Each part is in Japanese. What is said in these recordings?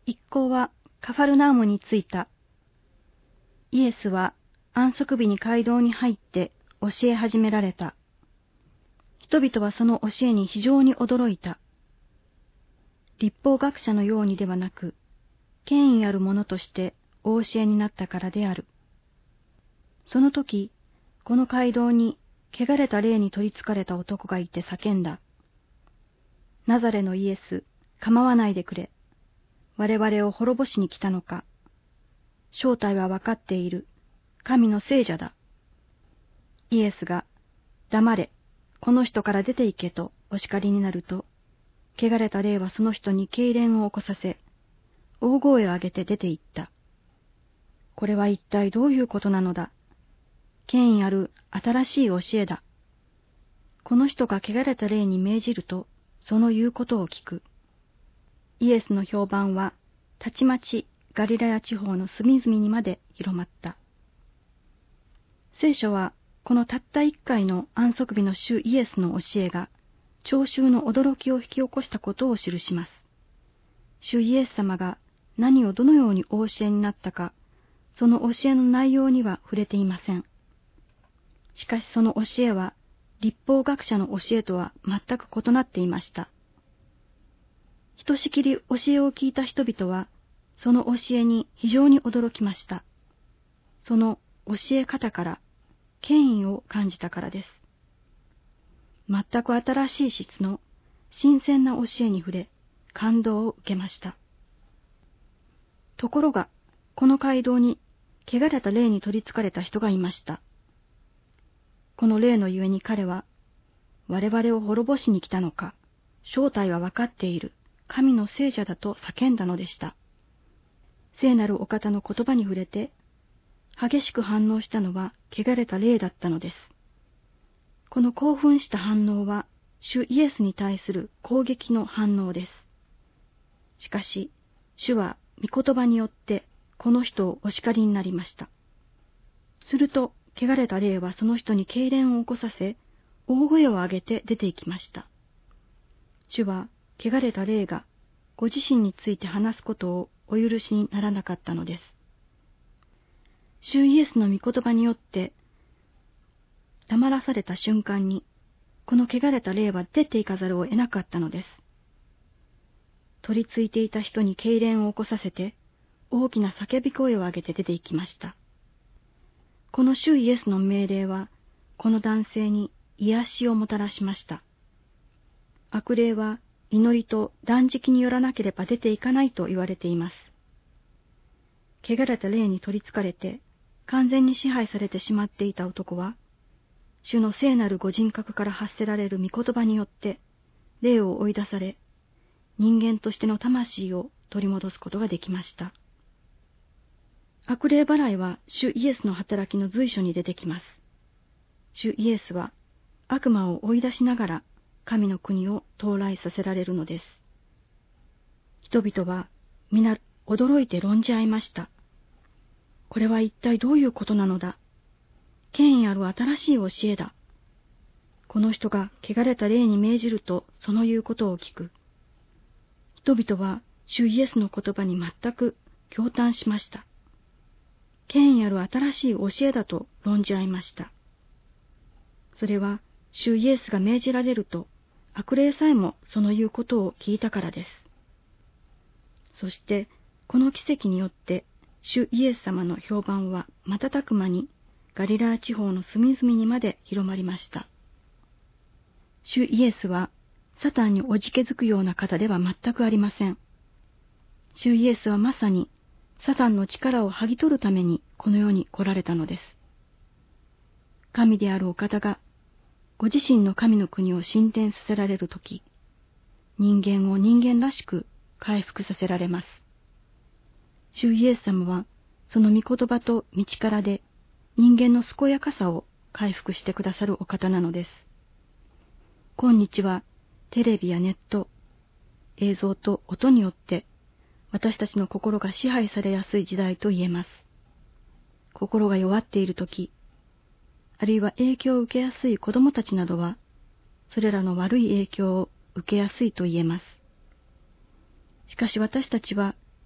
一行はカファルナウムに着いた。イエスは安息日に街道に入って教え始められた。人々はその教えに非常に驚いた。律法学者のようにではなく、権威ある者としてお教えになったからである。その時、この街道に汚れた霊に取り憑かれた男がいて叫んだ。ナザレのイエス、構わないでくれ。我々を滅ぼしに来たのか。正体はわかっている。神の聖者だ。イエスが、黙れ、この人から出て行けとお叱りになると、汚れた霊はその人に痙攣を起こさせ、大声を上げて出て行った。これは一体どういうことなのだ。権威ある新しい教えだ。この人が汚れた霊に命じると、その言うことを聞く。イエスの評判は、たちまちガリラヤ地方の隅々にまで広まった。聖書は、このたった一回の安息日の主イエスの教えが、聴衆の驚きを引き起こしたことを記します。主イエス様が何をどのようにお教えになったか、その教えの内容には触れていません。しかしその教えは、律法学者の教えとは全く異なっていました。ひとしきり教えを聞いた人々は、その教えに非常に驚きました。その教え方から、権威を感じたからです。全く新しい質の新鮮な教えに触れ、感動を受けました。ところが、この街道に汚れた霊に取り憑かれた人がいました。この霊のゆえに彼は、我々を滅ぼしに来たのか、正体はわかっている、神の聖者だと叫んだのでした。聖なるお方の言葉に触れて、激しく反応したのは汚れた霊だったのです。この興奮した反応は、主イエスに対する攻撃の反応です。しかし、主は御言葉によってこの人をお叱りになりました。すると、汚れた霊はその人に痙攣を起こさせ、大声を上げて出て行きました。主は、汚れた霊がご自身について話すことをお許しにならなかったのです。主イエスの御言葉によって黙らされた瞬間に、この汚れた霊は出て行かざるを得なかったのです。取り付いていた人に痙攣を起こさせて、大きな叫び声を上げて出て行きました。この主イエスの命令は、この男性に癒しをもたらしました。悪霊は祈りと断食によらなければ出ていかないと言われています。汚れた霊に取り憑かれて、完全に支配されてしまっていた男は、主の聖なるご人格から発せられる御言葉によって、霊を追い出され、人間としての魂を取り戻すことができました。悪霊払いは主イエスの働きの随所に出てきます。主イエスは悪魔を追い出しながら神の国を到来させられるのです。人々は皆驚いて論じ合いました。これは一体どういうことなのだ。権威ある新しい教えだ。この人が汚れた霊に命じるとその言うことを聞く。人々は主イエスの言葉に全く驚嘆しました。権威ある新しい教えだと論じ合いました。それは主イエスが命じられると悪霊さえもその言うことを聞いたからです。そしてこの奇跡によって主イエス様の評判は瞬く間にガリラヤ地方の隅々にまで広まりました。主イエスはサタンにおじけづくような方では全くありません。主イエスはまさにサタンの力を剥ぎ取るためにこの世に来られたのです。神であるお方がご自身の神の国を進展させられるとき、人間を人間らしく回復させられます。主イエス様はその御言葉と道からで人間の健やかさを回復してくださるお方なのです。今日はテレビやネット、映像と音によって私たちの心が支配されやすい時代と言えます。心が弱っているとき、あるいは影響を受けやすい子供たちなどは、それらの悪い影響を受けやすいと言えます。しかし私たちは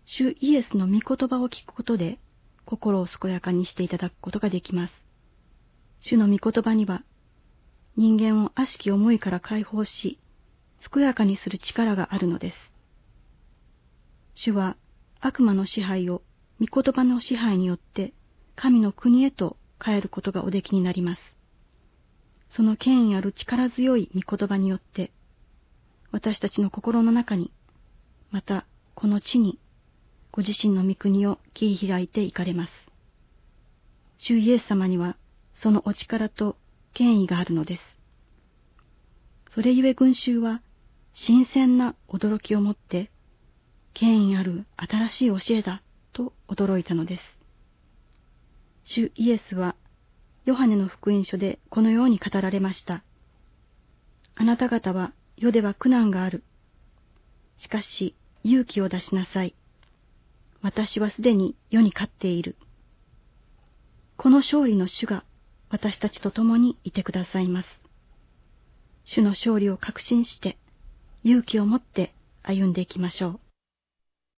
主イエスの御言葉を聞くことで、心を健やかにしていただくことができます。主の御言葉には、人間を悪しき思いから解放し、健やかにする力があるのです。主は悪魔の支配を御言葉の支配によって神の国へと変えることがおできになります。その権威ある力強い御言葉によって、私たちの心の中に、またこの地に、ご自身の御国を切り開いていかれます。主イエス様には、そのお力と権威があるのです。それゆえ群衆は、新鮮な驚きをもって、権威ある新しい教えだと驚いたのです。主イエスは、ヨハネの福音書でこのように語られました。あなた方は世では苦難がある。しかし勇気を出しなさい。私はすでに世に勝っている。この勝利の主が私たちと共にいてくださいます。主の勝利を確信して、勇気を持って歩んでいきましょう。